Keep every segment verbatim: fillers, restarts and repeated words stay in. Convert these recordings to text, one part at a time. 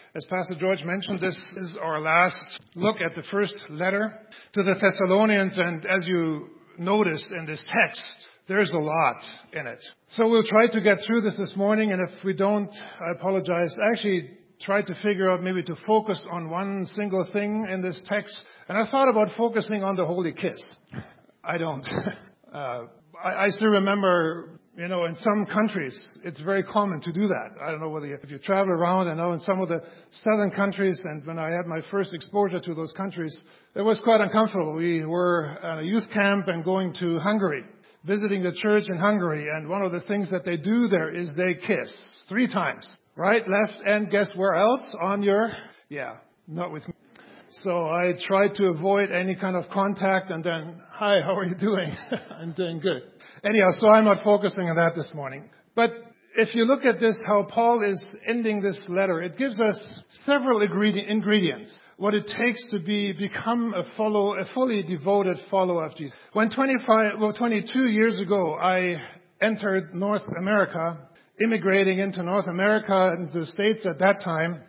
As Pastor George mentioned, this is our last look at the first letter to the Thessalonians, and as you notice in this text, there's a lot in it. So we'll try to get through this this morning, and if we don't, I apologize. I actually tried to figure out maybe to focus on one single thing in this text, and I thought about focusing on the holy kiss. I don't. uh, I, I still remember, you know, in some countries, it's very common to do that. I don't know whether you, if you travel around, I know in some of the southern countries, and when I had my first exposure to those countries, it was quite uncomfortable. We were at a youth camp and going to Hungary, visiting the church in Hungary, and one of the things that they do there is they kiss three times. Right, left, and guess where else? On your, yeah, not with me. So I tried to avoid any kind of contact, and then, hi, how are you doing? I'm doing good. Anyhow, so I'm not focusing on that this morning. But if you look at this, how Paul is ending this letter, it gives us several ingredients, what it takes to be become a follow, a fully devoted follower of Jesus. When twenty-five, well, twenty-two years ago, I entered North America, immigrating into North America and the States at that time,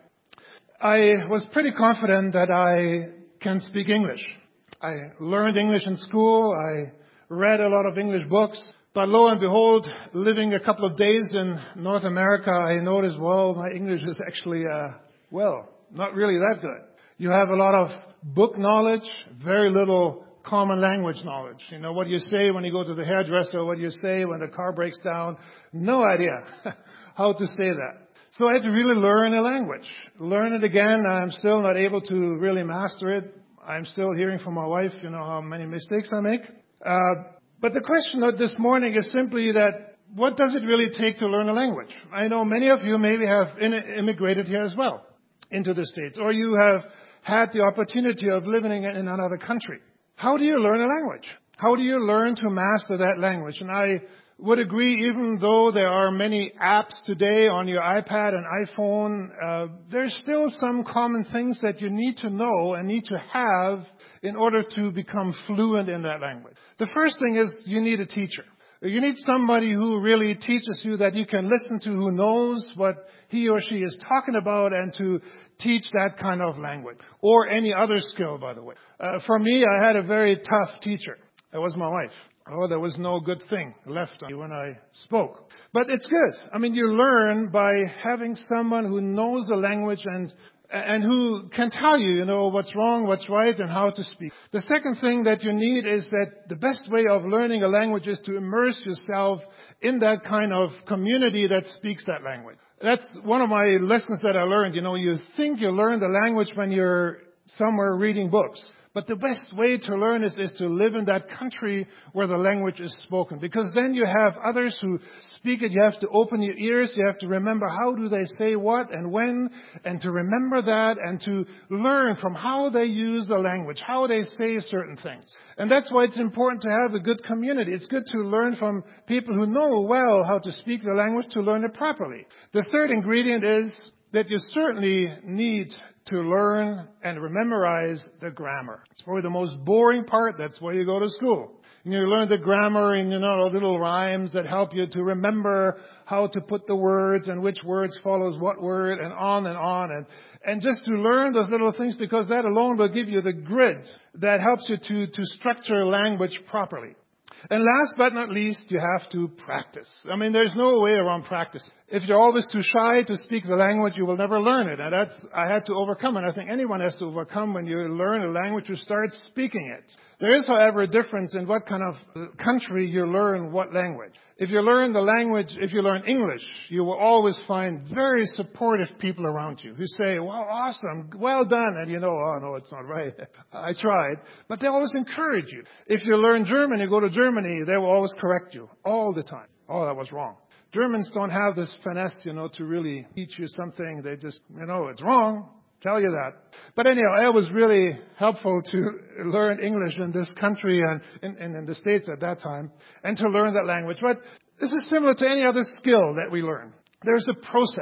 I was pretty confident that I can speak English. I learned English in school. I read a lot of English books. But lo and behold, living a couple of days in North America, I noticed, well, my English is actually, uh, well, not really that good. You have a lot of book knowledge, very little common language knowledge. You know, what you say when you go to the hairdresser, what you say when the car breaks down. No idea how to say that. So I had to really learn a language. Learn it again. I'm still not able to really master it. I'm still hearing from my wife, you know, how many mistakes I make. Uh, but the question of this morning is simply that, what does it really take to learn a language? I know many of you maybe have in- immigrated here as well into the States, or you have had the opportunity of living in another country. How do you learn a language? How do you learn to master that language? And I would agree, even though there are many apps today on your iPad and iPhone, uh, there's still some common things that you need to know and need to have in order to become fluent in that language. The first thing is you need a teacher. You need somebody who really teaches you, that you can listen to, who knows what he or she is talking about, and to teach that kind of language. Or any other skill, by the way. Uh, for me, I had a very tough teacher. That was my wife. Oh, there was no good thing left on me when I spoke. But it's good. I mean, you learn by having someone who knows the language and and who can tell you, you know, what's wrong, what's right, and how to speak. The second thing that you need is that the best way of learning a language is to immerse yourself in that kind of community that speaks that language. That's one of my lessons that I learned. You know, you think you learn the language when you're somewhere reading books. But the best way to learn is, is to live in that country where the language is spoken. Because then you have others who speak it. You have to open your ears. You have to remember how do they say what and when. And to remember that and to learn from how they use the language, how they say certain things. And that's why it's important to have a good community. It's good to learn from people who know well how to speak the language, to learn it properly. The third ingredient is that you certainly need to learn and memorize the grammar. It's probably the most boring part. That's why you go to school. And you learn the grammar and, you know, little rhymes that help you to remember how to put the words and which words follows what word, and on and on. And, and just to learn those little things, because that alone will give you the grid that helps you to, to structure language properly. And last but not least, you have to practice. I mean, there's no way around practice. If you're always too shy to speak the language, you will never learn it. And that's, I had to overcome it. I think anyone has to overcome when you learn a language, you start speaking it. There is, however, a difference in what kind of country you learn what language. If you learn the language, if you learn English, you will always find very supportive people around you who say, well, awesome, well done. And you know, oh, no, it's not right. I tried. But they always encourage you. If you learn German, you go to Germany, they will always correct you all the time. Oh, that was wrong. Germans don't have this finesse, you know, to really teach you something. They just, you know, it's wrong. Tell you that. But anyhow, it was really helpful to learn English in this country and in, in, in the States at that time, and to learn that language. But this is similar to any other skill that we learn. There's a process.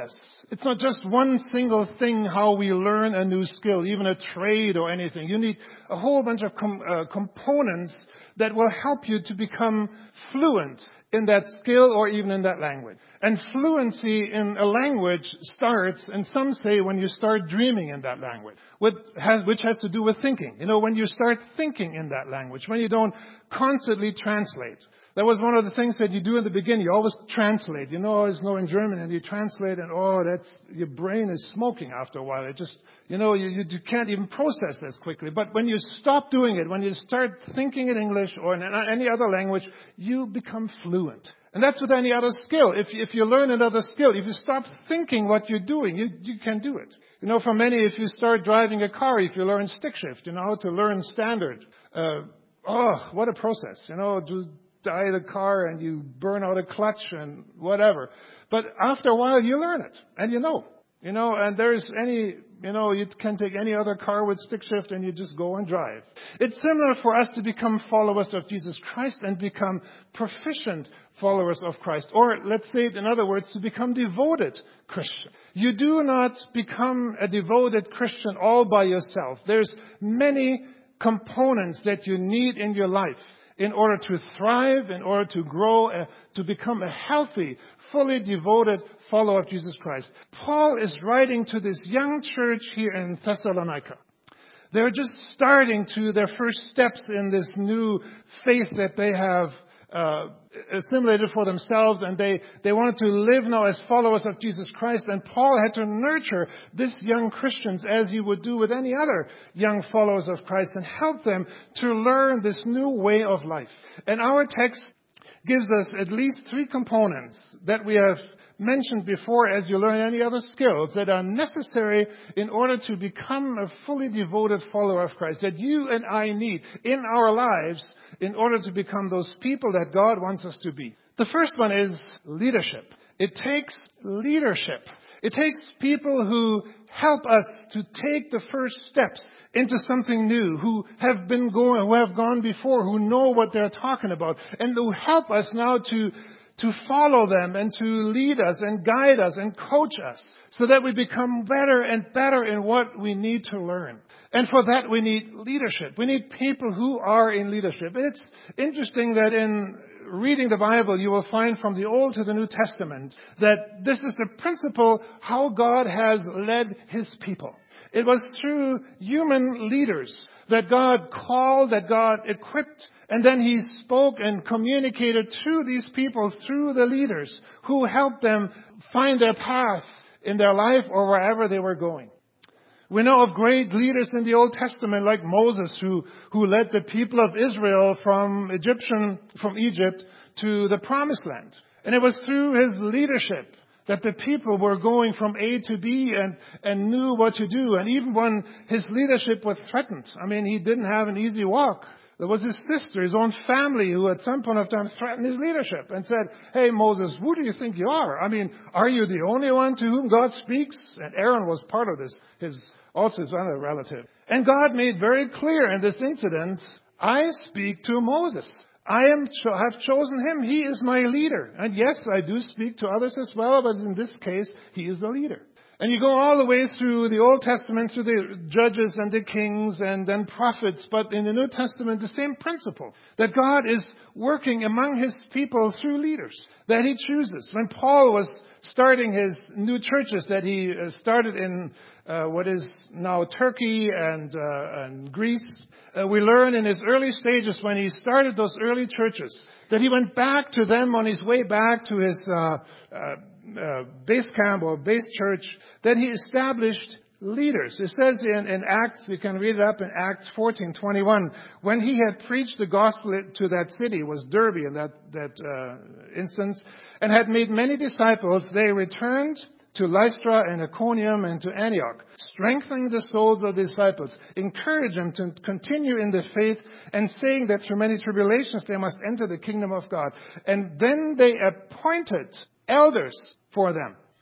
it's not just one single thing how we learn a new skill, even a trade or anything. You need a whole bunch of com- uh, components that will help you to become fluent in that skill or even in that language. And fluency in a language starts, and some say, when you start dreaming in that language, which has, which has to do with thinking. You know, when you start thinking in that language, when you don't constantly translate. That was one of the things that you do in the beginning. You always translate. You know, always know in German, and you translate, and oh, that's, your brain is smoking after a while. It just, you know, you, you, you can't even process this quickly. But when you stop doing it, when you start thinking in English or in any other language, you become fluent. And that's with any other skill. If, if you learn another skill, if you stop thinking what you're doing, you, you can do it. You know, for many, if you start driving a car, if you learn stick shift, you know, how to learn standard, uh, oh, what a process. You know, to die the car and you burn out a clutch and whatever. But after a while, you learn it and you know. You know, and there's any, you know, you can take any other car with stick shift and you just go and drive. It's similar for us to become followers of Jesus Christ and become proficient followers of Christ. Or let's say it in other words, to become devoted Christian. You do not become a devoted Christian all by yourself. There's many components that you need in your life in order to thrive, in order to grow, uh, to become a healthy, fully devoted follower of Jesus Christ. Paul is writing to this young church here in Thessalonica. They're just starting to their first steps in this new faith that they have uh, assimilated for themselves, and they, they wanted to live now as followers of Jesus Christ. And Paul had to nurture these young Christians as he would do with any other young followers of Christ and help them to learn this new way of life. And our text gives us at least three components that we have mentioned before as you learn any other skills that are necessary in order to become a fully devoted follower of Christ, that you and I need in our lives in order to become those people that God wants us to be. The first one is leadership. It takes leadership. It takes people who help us to take the first steps into something new, who have been going, who have gone before, who know what they're talking about, and who help us now to to follow them and to lead us and guide us and coach us so that we become better and better in what we need to learn. And for that, we need leadership. We need people who are in leadership. It's interesting that in reading the Bible, you will find from the Old to the New Testament that this is the principle how God has led His people. It was through human leaders that God called, that God equipped, and then He spoke and communicated to these people through the leaders who helped them find their path in their life or wherever they were going. We know of great leaders in the Old Testament like Moses, who, who led the people of Israel from Egyptian, from Egypt to the Promised Land. And it was through his leadership that the people were going from A to B and, and knew what to do. And even when his leadership was threatened, I mean, he didn't have an easy walk. There was his sister, his own family, who at some point of time threatened his leadership and said, "Hey, Moses, who do you think you are? I mean, are you the only one to whom God speaks?" And Aaron was part of this, his also his other relative. And God made very clear in this incident, "I speak to Moses. I am cho- have chosen him. He is my leader. And yes, I do speak to others as well, but in this case, he is the leader." And you go all the way through the Old Testament, through the judges and the kings and then prophets. But in the New Testament, the same principle, that God is working among His people through leaders that He chooses. When Paul was starting his new churches that he started in uh, what is now Turkey and, uh, and Greece, uh, we learn in his early stages when he started those early churches that he went back to them on his way back to his uh, uh, uh, base camp or base church, that he established leaders. It says in, in Acts, you can read it up in Acts fourteen twenty-one, when he had preached the gospel to that city, it was Derbe in that, that uh, instance, and had made many disciples, they returned to Lystra and Iconium and to Antioch, strengthening the souls of the disciples, encourage them to continue in the faith, and saying that through many tribulations they must enter the kingdom of God. And then they appointed elders for them.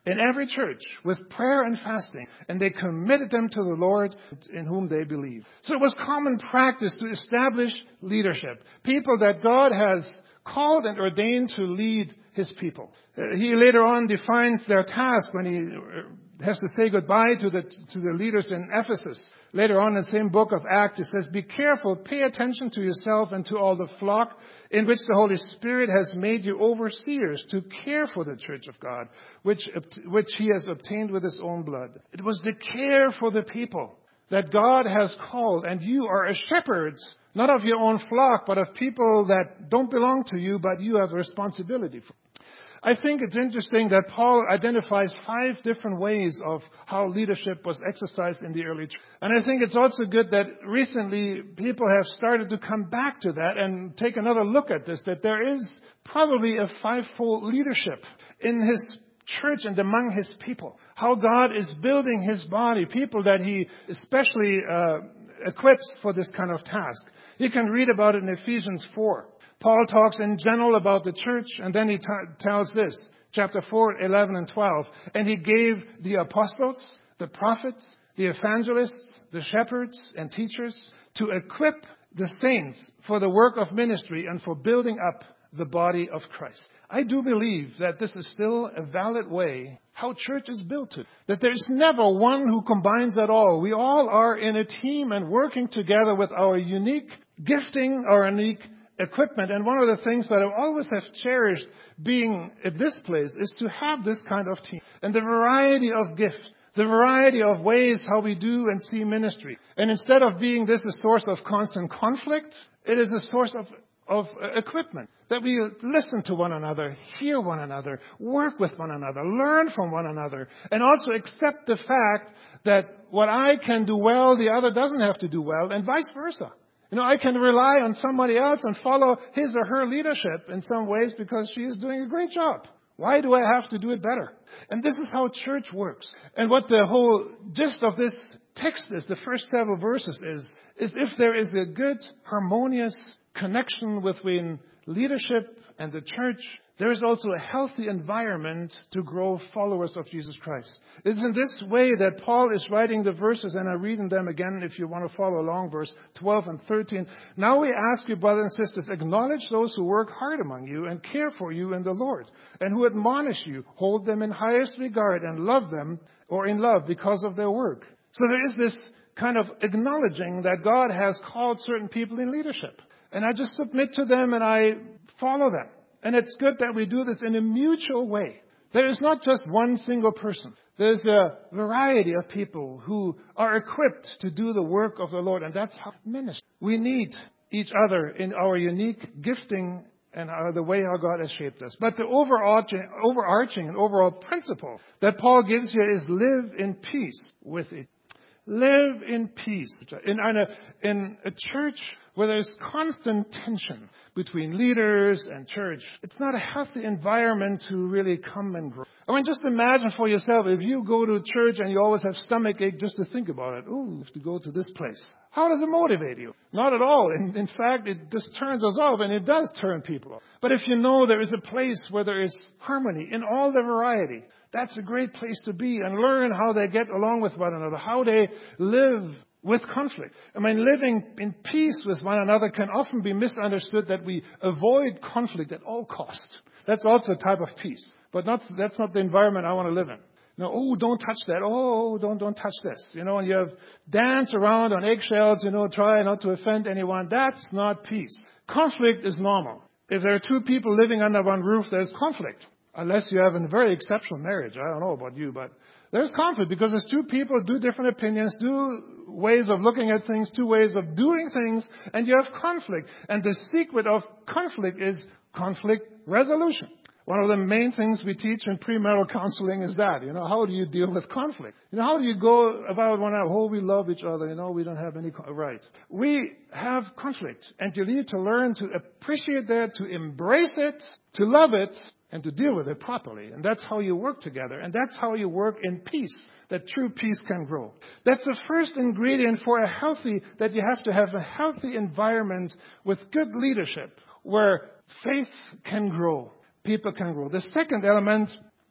in every church with prayer and fasting, and they committed them to the Lord in whom they believe. So it was common practice to establish leadership, people that God has called and ordained to lead his people. Uh, he later on defines their task when he has to say goodbye to the to the leaders in Ephesus. Later on in the same book of Acts, it says, "Be careful, pay attention to yourself and to all the flock in which the Holy Spirit has made you overseers to care for the church of God, which which he has obtained with his own blood." It was the care for the people that God has called, and you are a shepherds, not of your own flock, but of people that don't belong to you, but you have a responsibility for. I think it's interesting that Paul identifies five different ways of how leadership was exercised in the early church. And I think it's also good that recently people have started to come back to that and take another look at this, that there is probably a fivefold leadership in his church and among his people. How God is building his body, people that he especially uh, equips for this kind of task. You can read about it in Ephesians four. Paul talks in general about the church, and then he t- tells this, chapter four, eleven and twelve. "And he gave the apostles, the prophets, the evangelists, the shepherds and teachers to equip the saints for the work of ministry and for building up the body of Christ." I do believe that this is still a valid way how church is built to. That there's never one who combines it all. We all are in a team and working together with our unique gifting, our unique equipment. And one of the things that I always have cherished being at this place is to have this kind of team. And the variety of gifts, the variety of ways how we do and see ministry. And instead of being this a source of constant conflict, it is a source of of equipment, that we listen to one another, hear one another, work with one another, learn from one another, and also accept the fact that what I can do well, the other doesn't have to do well, and vice versa. You know, I can rely on somebody else and follow his or her leadership in some ways because she is doing a great job. Why do I have to do it better? And this is how church works. And what the whole gist of this text is, the first several verses is, is if there is a good, harmonious connection between leadership and the church, there is also a healthy environment to grow followers of Jesus Christ. It's in this way that Paul is writing the verses, and I'm reading them again if you want to follow along, verse twelve and thirteen. "Now we ask you, brothers and sisters, acknowledge those who work hard among you and care for you in the Lord, and who admonish you. Hold them in highest regard and love them, or in love, because of their work." So there is this kind of acknowledging that God has called certain people in leadership. And I just submit to them and I follow them. And it's good that we do this in a mutual way. There is not just one single person. There's a variety of people who are equipped to do the work of the Lord. And that's how ministry. We need each other in our unique gifting and uh, the way how God has shaped us. But the overarching, overarching and overall principle that Paul gives here is live in peace with it. Live in peace. In a, in a church where there's constant tension between leaders and church, it's not a healthy environment to really come and grow. I mean, just imagine for yourself, if you go to church and you always have stomach ache just to think about it. Ooh, I have to go to this place. How does it motivate you? Not at all. In, in fact, it just turns us off, and it does turn people off. But if you know there is a place where there is harmony in all the variety, that's a great place to be and learn how they get along with one another, how they live with conflict. I mean, living in peace with one another can often be misunderstood that we avoid conflict at all costs. That's also a type of peace. But not, that's not the environment I want to live in. No, oh, don't touch that. Oh, don't, don't touch this. You know, and you have dance around on eggshells, you know, try not to offend anyone. That's not peace. Conflict is normal. If there are two people living under one roof, there's conflict. Unless you have a very exceptional marriage. I don't know about you, but there's conflict because there's two people, do different opinions, do ways of looking at things, two ways of doing things, and you have conflict. And the secret of conflict is conflict resolution. One of the main things we teach in premarital counseling is that, you know, how do you deal with conflict? You know, how do you go about one out, oh, we love each other, you know, we don't have any, co- right. We have conflict, and you need to learn to appreciate that, to embrace it, to love it, and to deal with it properly. And that's how you work together. And that's how you work in peace, that true peace can grow. That's the first ingredient for a healthy, that you have to have a healthy environment with good leadership where faith can grow. People can grow. The second element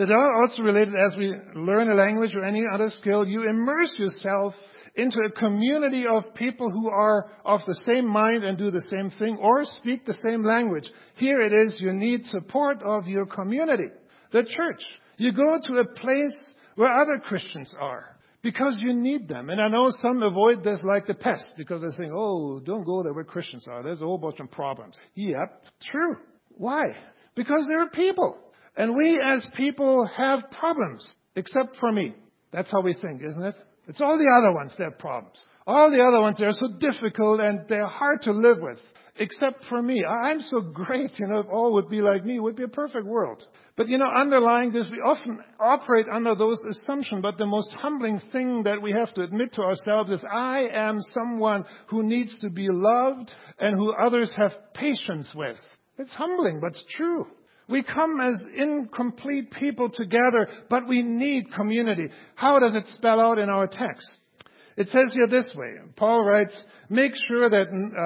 That are also related as we learn a language or any other skill, you immerse yourself into a community of people who are of the same mind and do the same thing or speak the same language. Here it is, you need support of your community, the church. You go to a place where other Christians are because you need them. And I know some avoid this like the pest because they think, oh, don't go there where Christians are. There's a whole bunch of problems. Yep, true. Why? Because there are people. And we as people have problems, except for me. That's how we think, isn't it? It's all the other ones that have problems. All the other ones, they're so difficult and they're hard to live with. Except for me. I'm so great, you know, if all would be like me, it would be a perfect world. But, you know, underlying this, we often operate under those assumptions. But the most humbling thing that we have to admit to ourselves is I am someone who needs to be loved and who others have patience with. It's humbling, but it's true. We come as incomplete people together, but we need community. How does it spell out in our text? It says here this way. Paul writes, make sure that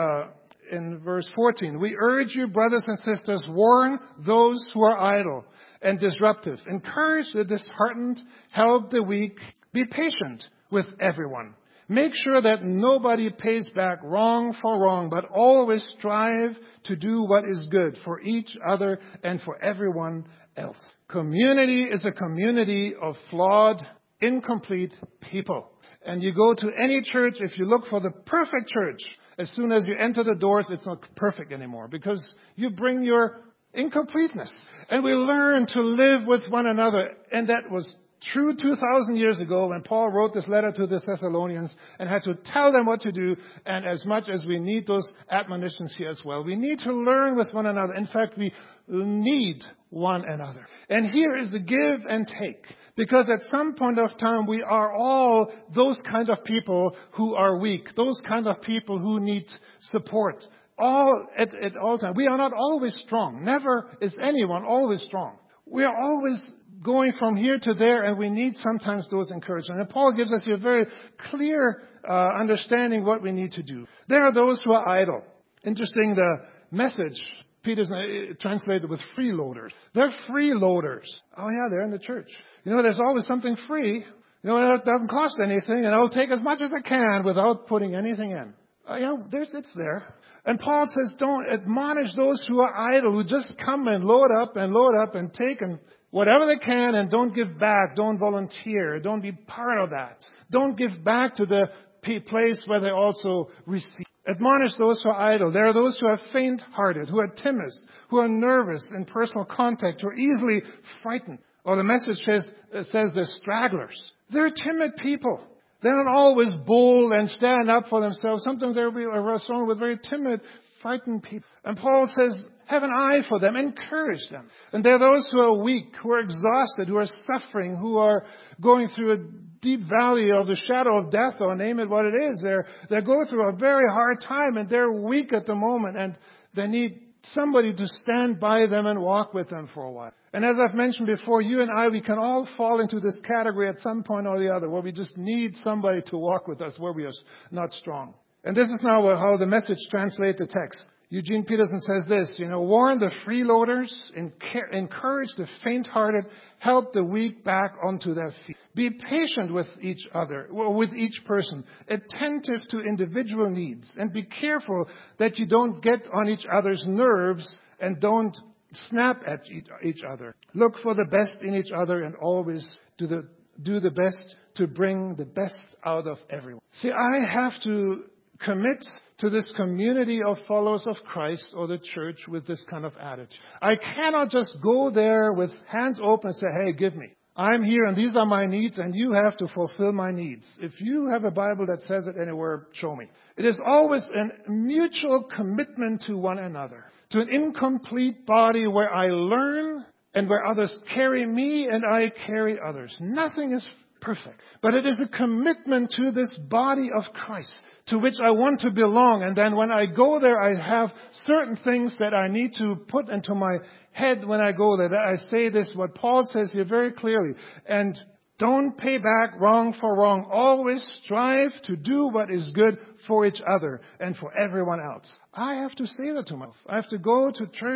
uh, in verse fourteen, we urge you, brothers and sisters, warn those who are idle and disruptive. Encourage the disheartened, help the weak, be patient with everyone. Make sure that nobody pays back wrong for wrong, but always strive to do what is good for each other and for everyone else. Community is a community of flawed, incomplete people. And you go to any church, if you look for the perfect church, as soon as you enter the doors, it's not perfect anymore because you bring your incompleteness. And we learn to live with one another. And that was true two thousand years ago when Paul wrote this letter to the Thessalonians and had to tell them what to do. And as much as we need those admonitions here as well, we need to learn with one another. In fact, we need one another. And here is the give and take. Because at some point of time, we are all those kind of people who are weak, those kind of people who need support. All at, at all times. We are not always strong. Never is anyone always strong. We are always going from here to there, and we need sometimes those encouragement. And Paul gives us here a very clear uh, understanding what we need to do. There are those who are idle. Interesting, the message, Peter's uh, translated with freeloaders. They're freeloaders. Oh yeah, they're in the church. You know, there's always something free. You know, it doesn't cost anything, and I'll take as much as I can without putting anything in. Uh, you know, there's, it's there. And Paul says, don't admonish those who are idle, who just come and load up and load up and take and whatever they can and don't give back, don't volunteer, don't be part of that. Don't give back to the place where they also receive. Admonish those who are idle. There are those who are faint-hearted, who are timid, who are nervous in personal contact, who are easily frightened. Or the message says, uh, says they're stragglers. They're timid people. They're not always bold and stand up for themselves. Sometimes they'll be surrounded with very timid, frightened people. And Paul says, have an eye for them, encourage them. And there are those who are weak, who are exhausted, who are suffering, who are going through a deep valley of the shadow of death, or name it what it is. They're, they're going through a very hard time, and they're weak at the moment, and they need somebody to stand by them and walk with them for a while. And as I've mentioned before, you and I, we can all fall into this category at some point or the other, where we just need somebody to walk with us, where we are not strong. And this is now how the message translates the text. Eugene Peterson says this, you know, warn the freeloaders, encourage the faint-hearted, help the weak back onto their feet. Be patient with each other, with each person, attentive to individual needs, and be careful that you don't get on each other's nerves and don't snap at each other. Look for the best in each other and always do the, do the best to bring the best out of everyone. See, I have to commit to this community of followers of Christ or the church with this kind of attitude. I cannot just go there with hands open and say, hey, give me. I'm here and these are my needs and you have to fulfill my needs. If you have a Bible that says it anywhere, show me. It is always a mutual commitment to one another, to an incomplete body where I learn and where others carry me and I carry others. Nothing is perfect, but it is a commitment to this body of Christ, to which I want to belong. And then when I go there, I have certain things that I need to put into my head when I go there. I say this, what Paul says here very clearly. And don't pay back wrong for wrong. Always strive to do what is good for each other and for everyone else. I have to say that to myself. I have to go to church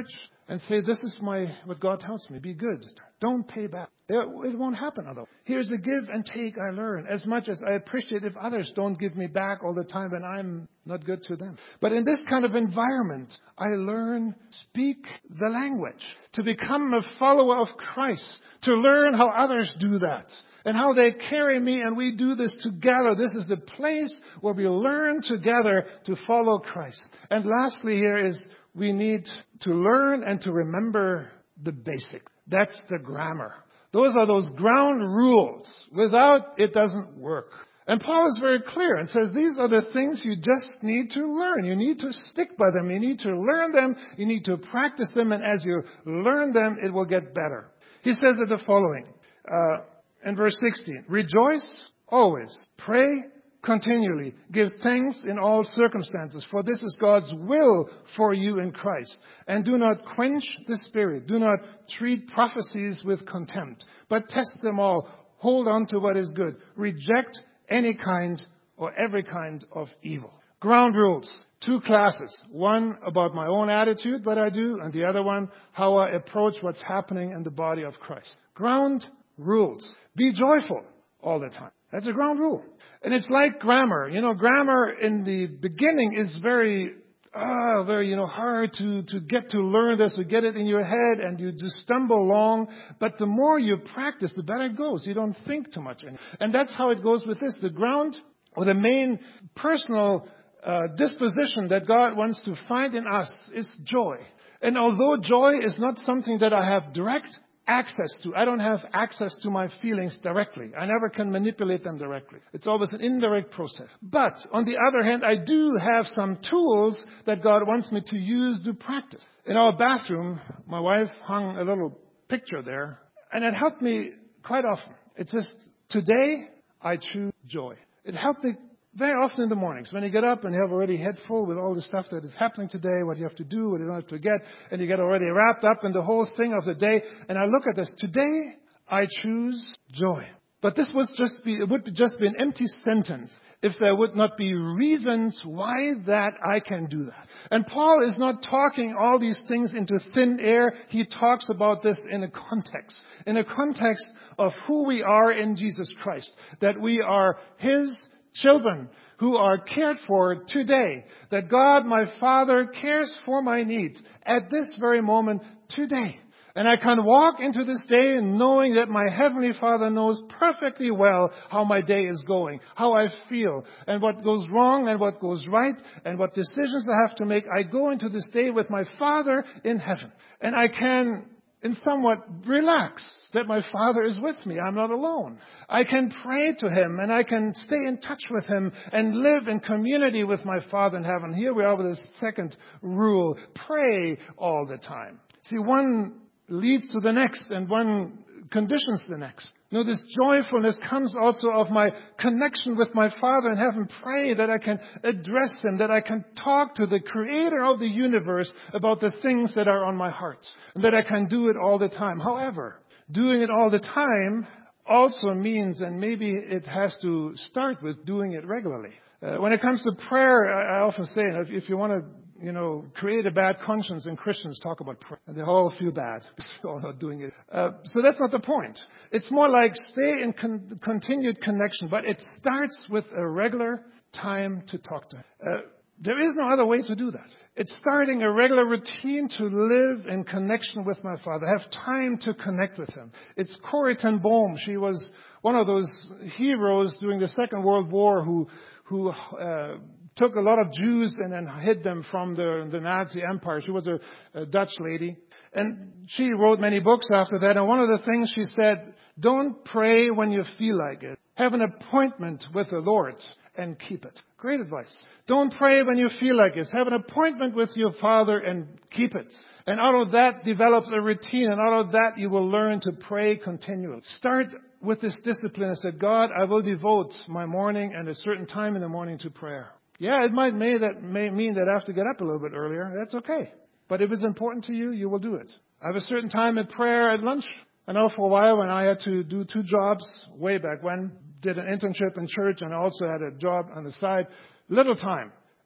and say, this is my what God tells me. Be good. Don't pay back. It, it won't happen otherwise. Here's a give and take I learn. As much as I appreciate if others don't give me back all the time when I'm not good to them. But in this kind of environment, I learn, speak the language. To become a follower of Christ. To learn how others do that. And how they carry me, and we do this together. This is the place where we learn together to follow Christ. And lastly here is we need to learn and to remember the basic. That's the grammar. Those are those ground rules. Without, it doesn't work. And Paul is very clear and says these are the things you just need to learn. You need to stick by them. You need to learn them. You need to practice them. And as you learn them, it will get better. He says it the following. Uh, in verse sixteen, rejoice always. Pray continually. Give thanks in all circumstances, for this is God's will for you in Christ. And do not quench the Spirit. Do not treat prophecies with contempt, but test them all. Hold on to what is good. Reject any kind or every kind of evil. Ground rules. Two classes. One about my own attitude, what I do, and the other one, how I approach what's happening in the body of Christ. Ground rules. Be joyful all the time. That's a ground rule. And it's like grammar. You know, grammar in the beginning is very, ah, very, you know, hard to, to get to learn this, to get it in your head, and you just stumble along. But the more you practice, the better it goes. You don't think too much. And that's how it goes with this. The ground, or the main personal uh, disposition that God wants to find in us is joy. And although joy is not something that I have direct access to. I don't have access to my feelings directly. I never can manipulate them directly. It's always an indirect process. But on the other hand, I do have some tools that God wants me to use to practice. In our bathroom, my wife hung a little picture there, and it helped me quite often. It says, today I choose joy. It helped me very often in the mornings when you get up and you have already head full with all the stuff that is happening today, what you have to do, what you don't have to get, and you get already wrapped up in the whole thing of the day. And I look at this. Today, I choose joy. But this would just be, it would just be an empty sentence if there would not be reasons why that I can do that. And Paul is not talking all these things into thin air. He talks about this in a context, in a context of who we are in Jesus Christ, that we are His children who are cared for today, that God, my Father, cares for my needs at this very moment today. And I can walk into this day knowing that my Heavenly Father knows perfectly well how my day is going, how I feel, and what goes wrong and what goes right, and what decisions I have to make. I go into this day with my Father in heaven. And I can and somewhat relax that my Father is with me. I'm not alone. I can pray to Him and I can stay in touch with Him and live in community with my Father in heaven. Here we are with this second rule. Pray all the time. See, one leads to the next and one conditions the next. You know, this joyfulness comes also of my connection with my Father in heaven. Pray that I can address Him, that I can talk to the Creator of the universe about the things that are on my heart, and that I can do it all the time. However, doing it all the time also means, and maybe it has to start with doing it regularly. Uh, when it comes to prayer, I, I often say, if, if you want to you know, create a bad conscience, and Christians talk about prayer, and they all feel bad because they're all not doing it. Uh, so that's not the point. It's more like stay in con- continued connection, but it starts with a regular time to talk to Him. Uh, there is no other way to do that. It's starting a regular routine to live in connection with my Father, have time to connect with Him. It's Corrie ten Boom. She was one of those heroes during the Second World War who, who, uh, took a lot of Jews and then hid them from the, the Nazi Empire. She was a, a Dutch lady. And she wrote many books after that. And one of the things she said, don't pray when you feel like it. Have an appointment with the Lord and keep it. Great advice. Don't pray when you feel like it. Have an appointment with your Father and keep it. And out of that develops a routine. And out of that you will learn to pray continually. Start with this discipline and say, God, I will devote my morning and a certain time in the morning to prayer. Yeah, it might may that may mean that I have to get up a little bit earlier. That's okay. But if it's important to you, you will do it. I have a certain time in prayer at lunch. I know for a while when I had to do two jobs way back when, did an internship in church and I also had a job on the side, little time.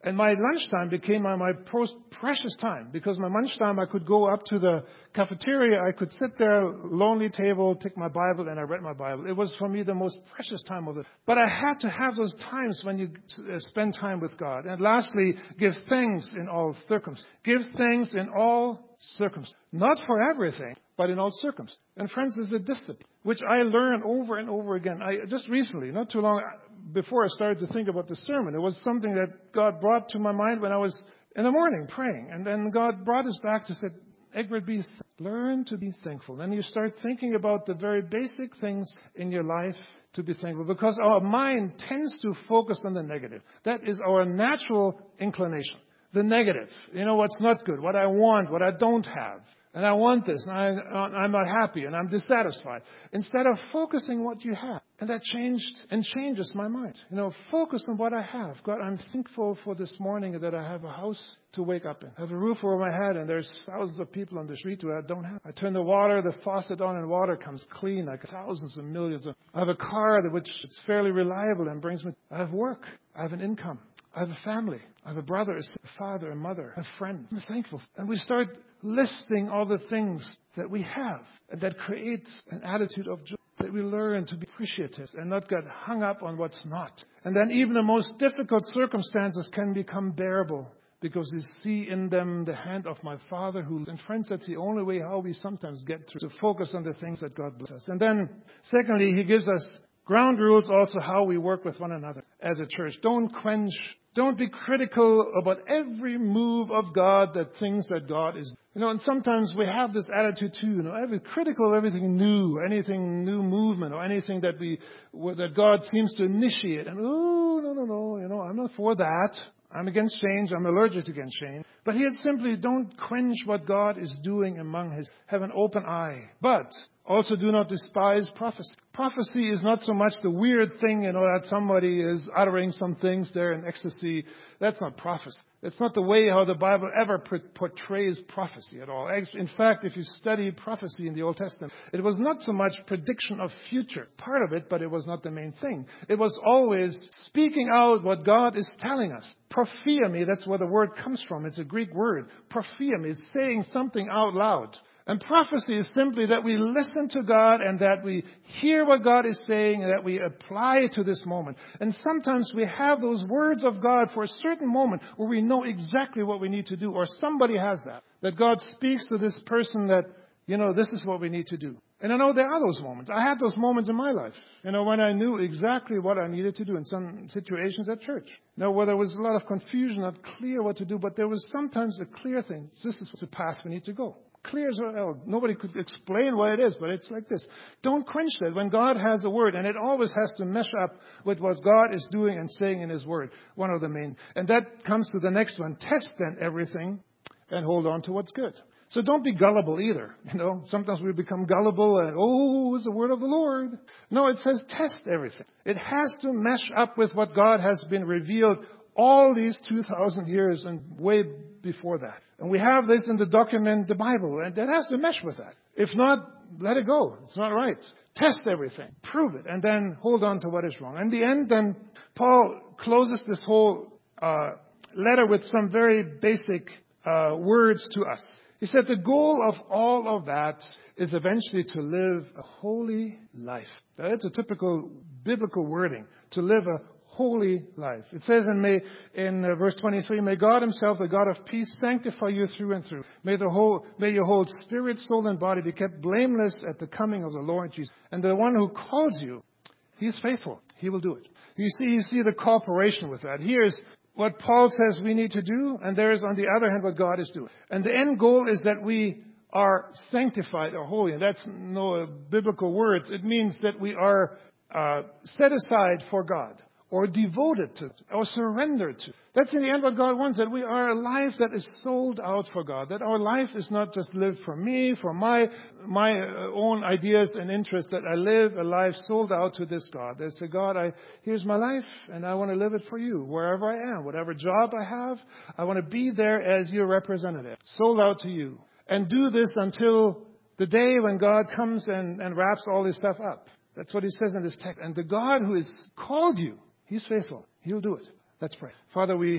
And my lunchtime became my, my most precious time, because my lunchtime I could go up to the cafeteria, I could sit there, lonely table, take my Bible, and I read my Bible. It was for me the most precious time of it. But I had to have those times when you spend time with God. And lastly, give thanks in all circumstances. Give thanks in all circumstances. Not for everything, but in all circumstances. And friends, this is a discipline, which I learned over and over again. I just recently, not too long before I started to think about the sermon, it was something that God brought to my mind when I was in the morning praying. And then God brought us back to say, Egbert, be, learn to be thankful. And you start thinking about the very basic things in your life to be thankful, because our mind tends to focus on the negative. That is our natural inclination. The negative, you know, what's not good, what I want, what I don't have. And I want this, and I, I'm not happy, and I'm dissatisfied. Instead of focusing what you have. And that changed and changes my mind. You know, focus on what I have. God, I'm thankful for this morning that I have a house to wake up in. I have a roof over my head, and there's thousands of people on the street who I don't have. I turn the water, the faucet on, and water comes clean, like thousands and millions. Of, I have a car that which is fairly reliable and brings me. I have work. I have an income. I have a family. I have a brother, a father, a mother. I have friends. I'm thankful. And we start listing all the things that we have. And that creates an attitude of joy. That we learn to be appreciative and not get hung up on what's not. And then even the most difficult circumstances can become bearable, because we see in them the hand of my Father who, and friends, that's the only way how we sometimes get through, to focus on the things that God blesses us. And then, secondly, He gives us ground rules also how we work with one another as a church. Don't quench, don't be critical about every move of God, that things that God is. You know, and sometimes we have this attitude too, you know, every critical of everything new, anything new movement or anything that we, that God seems to initiate. And, oh, no, no, no, you know, I'm not for that. I'm against change. I'm allergic against change. But here simply don't quench what God is doing among His. Have an open eye. But also do not despise prophecy. Prophecy is not so much the weird thing, you know, that somebody is uttering some things there in ecstasy. That's not prophecy. It's not the way how the Bible ever portrays prophecy at all. In fact, if you study prophecy in the Old Testament, it was not so much prediction of future, part of it, but it was not the main thing. It was always speaking out what God is telling us. Propheami, that's where the word comes from. It's a Greek word. Propheami is saying something out loud. And prophecy is simply that we listen to God and that we hear what God is saying and that we apply it to this moment. And sometimes we have those words of God for a certain moment where we know exactly what we need to do, or somebody has that. That God speaks to this person that, you know, this is what we need to do. And I know there are those moments. I had those moments in my life, you know, when I knew exactly what I needed to do in some situations at church. You know, where there was a lot of confusion, not clear what to do, but there was sometimes a clear thing. This is the path we need to go. Clear as well. Nobody could explain what it is, but it's like this. Don't quench that when God has a word, and it always has to mesh up with what God is doing and saying in His word. One of the main. And that comes to the next one. Test then everything and hold on to what's good. So don't be gullible either. You know, sometimes we become gullible and, oh, it's the word of the Lord. No, it says test everything. It has to mesh up with what God has been revealed all these two thousand years and way before that. And we have this in the document, the Bible, and that has to mesh with that. If not, let it go. It's not right. Test everything. Prove it. And then hold on to what is wrong. In the end, then, Paul closes this whole uh, letter with some very basic uh, words to us. He said the goal of all of that is eventually to live a holy life. Now, that's a typical biblical wording, to live a holy life. It says in, May, in uh, verse twenty-three, may God Himself, the God of peace, sanctify you through and through. May the whole, may your whole spirit, soul, and body be kept blameless at the coming of the Lord Jesus. And the one who calls you, He is faithful. He will do it. You see, you see the cooperation with that. Here's what Paul says we need to do, and there is on the other hand what God is doing. And the end goal is that we are sanctified or holy. And that's no biblical words. It means that we are uh, set aside for God, or devoted to, or surrendered to. That's in the end what God wants, that we are a life that is sold out for God. That our life is not just lived for me, for my my own ideas and interests, that I live a life sold out to this God. They say, God, I here's my life, and I want to live it for you, wherever I am, whatever job I have. I want to be there as your representative, sold out to you. And do this until the day when God comes and, and wraps all this stuff up. That's what He says in this text. And the God who has called you, He's faithful. He'll do it. Let's pray. Father, we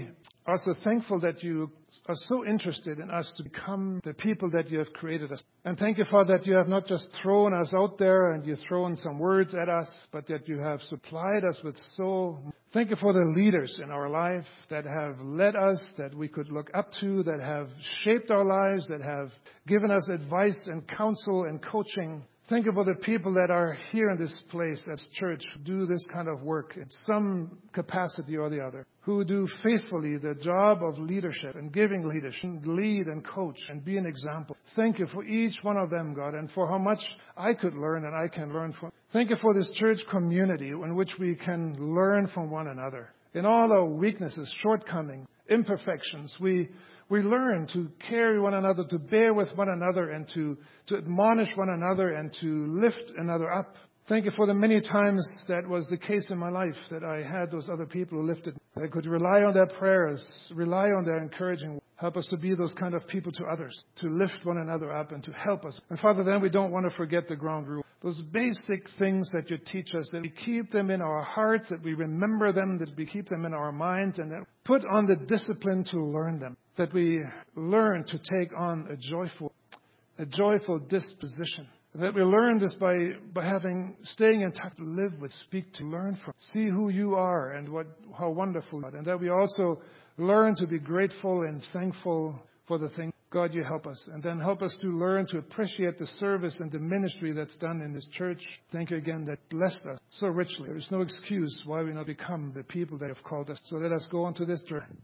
Also thankful that you are so interested in us to become the people that you have created us. And thank you, Father, that you have not just thrown us out there and you've thrown some words at us, but that you have supplied us with so. Thank you for the leaders in our life that have led us, that we could look up to, that have shaped our lives, that have given us advice and counsel and coaching. Think about the people that are here in this place at church who do this kind of work in some capacity or the other, who do faithfully the job of leadership and giving leadership, lead and coach and be an example. Thank you for each one of them, God, and for how much I could learn and I can learn from. Thank you for this church community in which we can learn from one another. In all our weaknesses, shortcomings, imperfections, we We learn to carry one another, to bear with one another, and to, to admonish one another, and to lift another up. Thank you for the many times that was the case in my life, that I had those other people who lifted. I could rely on their prayers, rely on their encouraging. Help us to be those kind of people to others, to lift one another up and to help us. And Father, then we don't want to forget the ground rule. Those basic things that you teach us, that we keep them in our hearts, that we remember them, that we keep them in our minds, and that put on the discipline to learn them. That we learn to take on a joyful, a joyful disposition. That we learn this by, by having, staying in touch, to live with, speak to, learn from, see who you are and what, how wonderful you are. And that we also learn to be grateful and thankful for the things. God, you help us. And then help us to learn to appreciate the service and the ministry that's done in this church. Thank you again that blessed us so richly. There is no excuse why we not become the people that have called us. So let us go on to this journey.